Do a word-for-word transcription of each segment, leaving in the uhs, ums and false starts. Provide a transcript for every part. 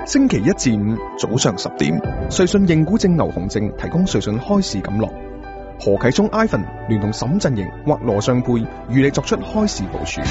星期一至五早上十點，瑞信認股證牛熊證提供瑞信開市錦樂。何啟聰 Ivan 聯同沈振盈或羅尚佩與你作出開市部署。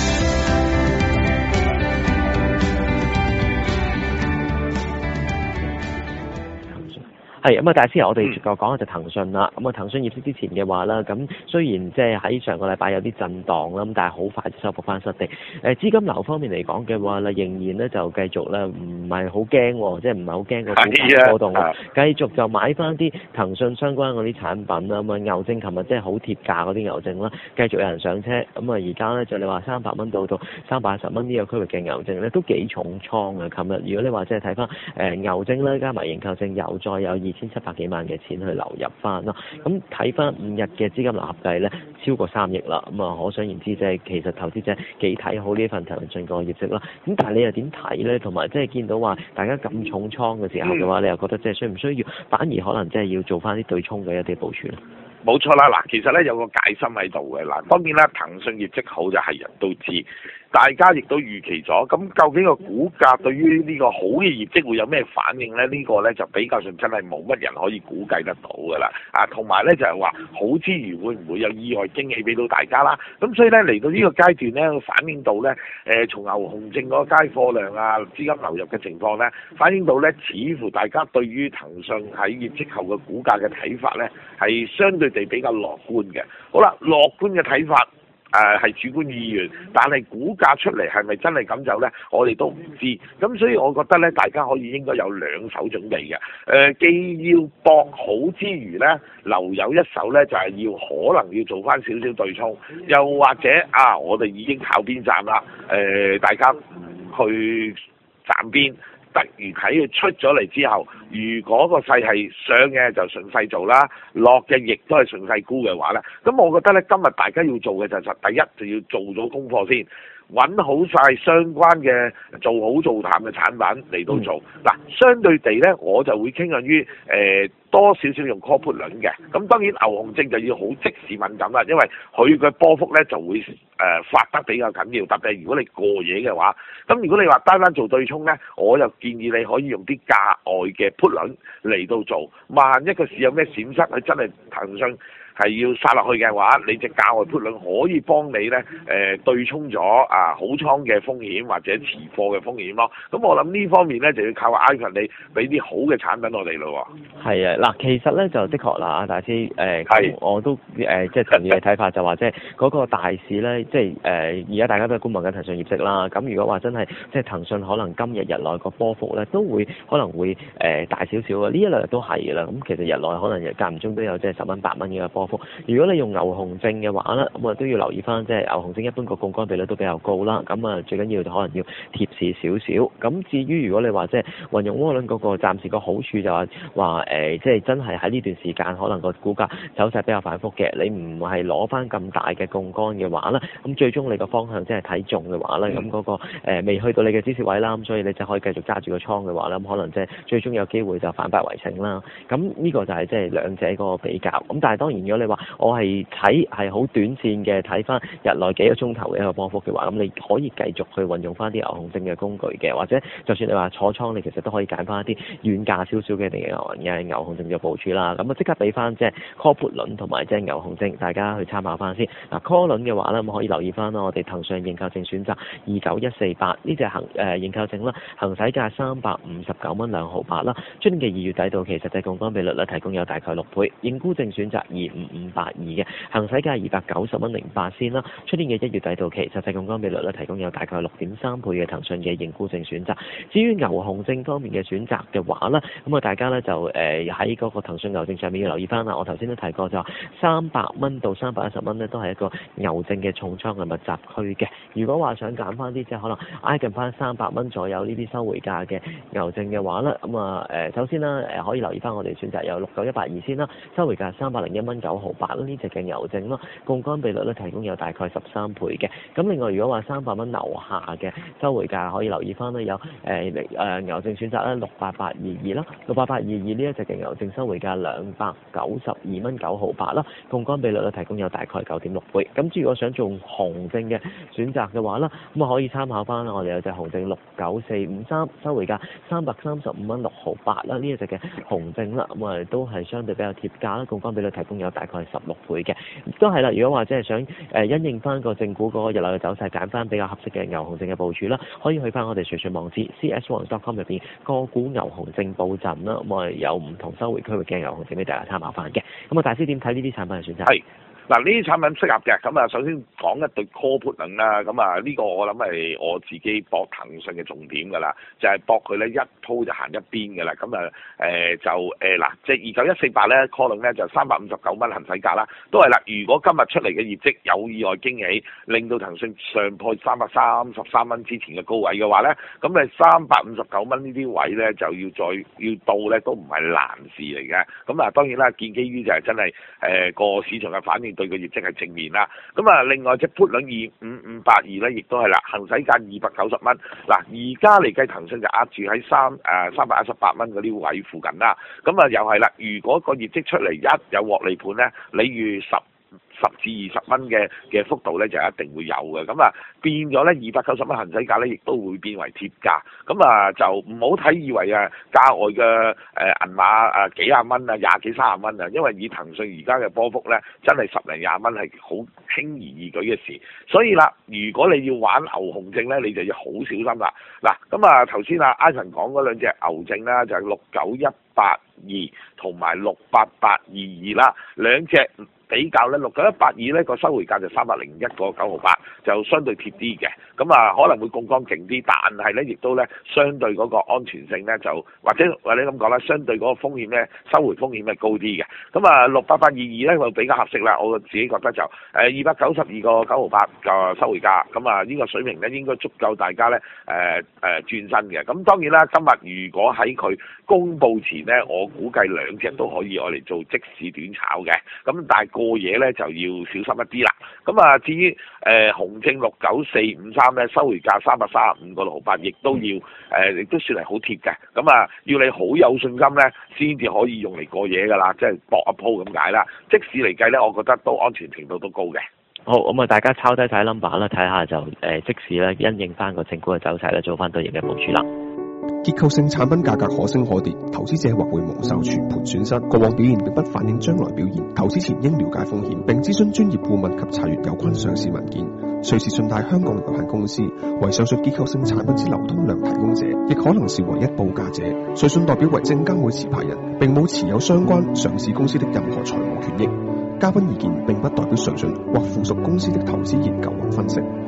係咁啊！大師，我哋個講下就騰訊啦。咁啊，騰訊業績之前嘅話啦，咁雖然即係喺上個禮拜有啲震盪啦，咁但係好快就收復翻失地。誒資金流方面嚟講嘅話咧，仍然咧就繼續咧唔係好驚，即係唔係好驚個股價波動喎。繼續就買翻啲騰訊相關嗰啲產品啦。咁啊，牛證琴日即係好貼價嗰啲牛證啦，繼續有人上車。咁啊，而家咧就你話三百蚊到到三百一十蚊呢個區域嘅牛證咧，都幾重倉啊！琴日如果你話即係睇翻誒牛證咧，加埋認購證又再有二千七百幾萬嘅錢去流入翻咯，咁睇翻五日嘅資金流合計咧超過三億啦，咁啊可想而知即係其實投資者幾睇好呢份騰訊個業績啦，咁但係你又點睇咧？同埋即係見到話大家咁重倉嘅時候嘅話，嗯、你又覺得即係需唔需要反而可能即係要做翻啲對沖嘅一啲部署咧？ 冇錯啦，嗱，其實咧有個戒心喺度嘅，嗱，當然啦，騰訊業績好就係人都知，大家亦都預期咗，咁究竟個股價對於呢個好嘅業績會有咩反應咧？呢、這個咧就比較上真係冇乜人可以估計得到㗎啦，啊，同埋咧就係話好之餘會唔會有意外驚喜俾到大家啦？咁所以咧嚟到呢個階段咧，反映到咧誒、呃、從牛熊證嗰個街貨量啊、資金流入嘅情況咧，反映到咧似乎大家對於騰訊喺業績後嘅股價嘅睇法咧係相對地比較樂觀嘅。好啦，樂觀嘅睇法誒係、呃、主觀意願，但係股價出嚟係咪真係咁走呢？我哋都唔知。咁所以我覺得咧，大家可以應該有兩手準備嘅。誒、呃，既要搏好之餘呢，留有一手呢，就係、是、要可能要做翻少少對沖，又或者啊，我哋已經靠邊站啦。誒、呃，大家唔去站邊。突然睇佢出咗嚟之後，如果個勢係上嘅就順勢做啦，落嘅亦都係順勢沽嘅話咧，咁我覺得咧今日大家要做嘅就係第一就要做咗功課先，揾好晒相關嘅做好做淡嘅產品嚟到做。嗱、嗯，相對地咧，我就會傾向於誒、呃、多少少用 call put 輪嘅。咁當然牛熊證就要好即時敏感啦，因為佢嘅波幅咧就會誒、呃、發得比較緊要，特別係如果你過夜嘅話。咁如果你話單單做對沖咧，我就建議你可以用啲價外嘅 put 輪嚟到做。萬一個市有咩閃失，佢真係騰訊係要殺落去嘅話，你隻價外 put 輪可以幫你咧誒、呃、對沖咗啊好倉嘅風險或者持貨嘅風險咯。咁我諗呢方面咧就要靠 Ivan 你俾啲好嘅產品我哋咯。係啊，嗱，其實咧就的確啦，大師誒，呃、係我都誒、呃、即係同意嘅睇法，就話即係嗰個大市咧，即係誒而家大家都係觀望緊騰訊業績啦。咁如果話真係即係騰訊可能今日日內個波幅咧都會可能會誒、呃、大少少啊，呢一兩日都係嘅啦。咁其實日內可能間唔中都有即係十蚊八蚊嘅波幅。如果你用牛熊證嘅話咧，咁啊都要留意翻，即係牛熊證一般個槓桿比率都比較高啦。咁啊最緊要就可能要貼市少少。咁至於如果你話即係運用窩輪嗰個暫時個好處就係話誒，即係真係喺呢段時間可能個股價走勢比較反覆嘅，你唔係攞翻咁大嘅槓桿嘅話咧，咁最終你個方向即係睇中嘅話咧，咁嗰、嗰個誒、呃、未去到你嘅止蝕位啦，咁所以你就可以繼續揸住個倉嘅話咧，咁可能即係最終有機會就反敗為勝啦。咁呢個就係即係兩者嗰個比較。咁但係當然如果你話我係睇係好短線嘅，睇翻日內幾個鐘頭嘅一個波幅嘅話，咁你可以繼續去運用翻啲牛熊證嘅工具嘅，或者就算你話坐倉，你其實都可以揀翻一啲遠價少少嘅定嘅嘅牛熊證嘅部署啦。咁啊即刻俾翻即係 call put 輪同埋即係牛熊證，大家去參考翻先。嗱 call 輪嘅話咧，咁可以留意翻啦，我哋騰訊認購證選擇二九一四八呢隻行誒認購證啦，行使價三百五十九蚊兩毫八啦。出年嘅二月底到期實際槓桿比率咧提供有大概六倍，認沽證選擇二五五八二嘅，行使價二百九十蚊零八先啦。出年嘅一月底到期實際槓桿比率咧提供有大概六點三倍嘅騰訊嘅認沽證選擇。至於牛熊證方面嘅選擇嘅話咧，咁啊大家咧就誒喺嗰個騰訊牛證上面要留意翻啦。我頭先都提過就三百蚊到三百一十蚊咧都係一個牛證嘅重倉嘅密集區嘅。如果話想揀翻啲即係可能挨近翻三百蚊左右呢啲收回價嘅牛證嘅話咧，咁啊誒首先啦誒可以留意翻我哋選擇有六九一八二先啦，收回價三百零一蚊九九毫八啦，呢隻嘅牛證咯，槓桿比率咧提供有大概十三倍嘅。咁另外如果話三百蚊樓下嘅收回價可以留意翻咧，有誒誒、呃、牛證選擇咧六八八二二啦，六八八二二呢一隻嘅牛證收回價兩百九十二蚊九毫八啦，槓桿比率咧提供有大概九點六倍。咁至於如果想做紅證嘅選擇嘅話啦，咁啊可以參考翻啦，我哋有隻紅證六九四五三，收回價三百三十五蚊六毫八啦，呢一隻嘅紅證啦，咁啊都係相對比較貼價啦，槓桿比率提供有大概十六倍嘅，都係啦。如果話即係想誒因應翻個正股嗰個日內嘅走勢，揀翻比較合適嘅牛熊證嘅部署啦，可以去翻我哋瑞信網址 c s one dot com 入邊個股牛熊證佈陣啦，咁我哋有唔同收回區域嘅牛熊證俾大家參考翻嘅。咁啊，大師點睇呢啲產品嘅選擇？ 係。嗱，呢啲產品適合嘅，咁啊首先講一對 call put 輪啦，咁啊呢個我諗係我自己搏騰訊嘅重點㗎啦，就係搏佢咧一鋪就行一邊㗎啦，咁啊誒就誒嗱，即係二九一四八咧 call 輪咧就三百五十九蚊行使價啦，都係啦，如果今日出嚟嘅業績有意外驚喜，令到騰訊上破三百三十三蚊之前嘅高位嘅話咧，咁誒三百五十九蚊呢啲位咧就要再要到咧都唔係難事嚟嘅，咁啊當然啦，建基於就係真係誒個市場嘅反應。對個業績係正面啦，咁啊另外隻 put 輪二五五八二咧，亦都係啦，行使價二百九十蚊。嗱，而家嚟計騰訊就壓住喺三誒三百一十八蚊嗰啲位附近啦。咁啊又係啦，如果個業績出嚟一有獲利盤咧，你預十十至二十蚊嘅嘅幅度咧就一定會有嘅。咁啊變咗咧二百九十蚊行使價咧，亦都會變為貼價。咁啊就唔好睇以為啊價外嘅誒銀碼啊幾廿蚊啊廿幾三十蚊啊，因為以騰訊而家嘅波幅咧，真係十零廿蚊係好輕而易舉嘅事。所以啦，如果你要玩牛熊證咧，你就要好小心啦。嗱，咁啊頭先啊 Ivan 講嗰兩隻牛證啦，就係六九一八二同埋六八八二二啦，兩隻。比較咧六九一八二咧個收回價就三百零一個九毫八，就相對貼啲嘅，咁啊可能會槓桿勁啲，但係咧亦都咧相對嗰個安全性咧就或者或者咁講啦，相對嗰個風險咧收回風險係高啲嘅，咁啊六八八二二咧就比較合適啦，我自己覺得就誒二百九十二個九毫八個收回價，咁啊呢個水平咧應該足夠大家咧誒誒轉身嘅，咁當然啦，今日如果喺佢公佈前咧，我估計兩隻都可以我嚟做即市短炒嘅，咁但係過夜咧就要小心一啲啦。咁啊，至於誒、呃、紅證六九四五三咧，收回價三百三十五個六毫八，亦都要誒，亦、呃、都算係好貼嘅。咁啊，要你好有信心咧，先至可以用嚟過夜㗎啦，即係搏一鋪咁解啦。即使嚟計咧，我覺得都安全程度都高嘅。 好，咁啊，大家抄低睇 number 啦，睇下就誒、呃、即時咧因應翻個正股嘅走勢咧，做翻對應嘅部署啦。 結構性產品價格可升可跌，投資者或會蒙受全盤損失。過往表現並不反映將來表現，投資前應了解風險，並諮詢專業顧問及查閱有關上市文件。瑞士信貸香港有限公司為上述結構性產品之流通量提供者，亦可能是唯一報價者。瑞信代表為證監會持牌人，並冇持有相關上市公司的任何財務權益。嘉賓意見並不代表瑞信或附屬公司的投資研究或分析。